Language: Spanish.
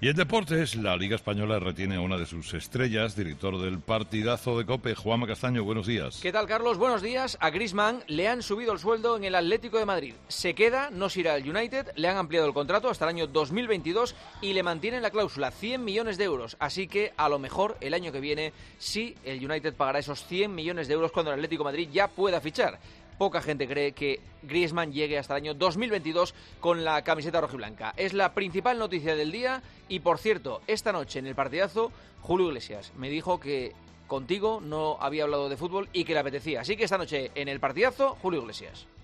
Y en deportes, la Liga Española retiene a una de sus estrellas, director del partidazo de COPE, Juanma Castaño, buenos días. ¿Qué tal, Carlos? Buenos días. A Griezmann le han subido el sueldo en el Atlético de Madrid. Se queda, no se irá al United, le han ampliado el contrato hasta el año 2022 y le mantienen la cláusula, 100 millones de euros. Así que, a lo mejor, el año que viene, sí, el United pagará esos 100 millones de euros cuando el Atlético de Madrid ya pueda fichar. Poca gente cree que Griezmann llegue hasta el año 2022 con la camiseta rojiblanca. Es la principal noticia del día y, por cierto, esta noche en el partidazo, Julio Iglesias me dijo que contigo no había hablado de fútbol y que le apetecía. Así que esta noche en el partidazo, Julio Iglesias.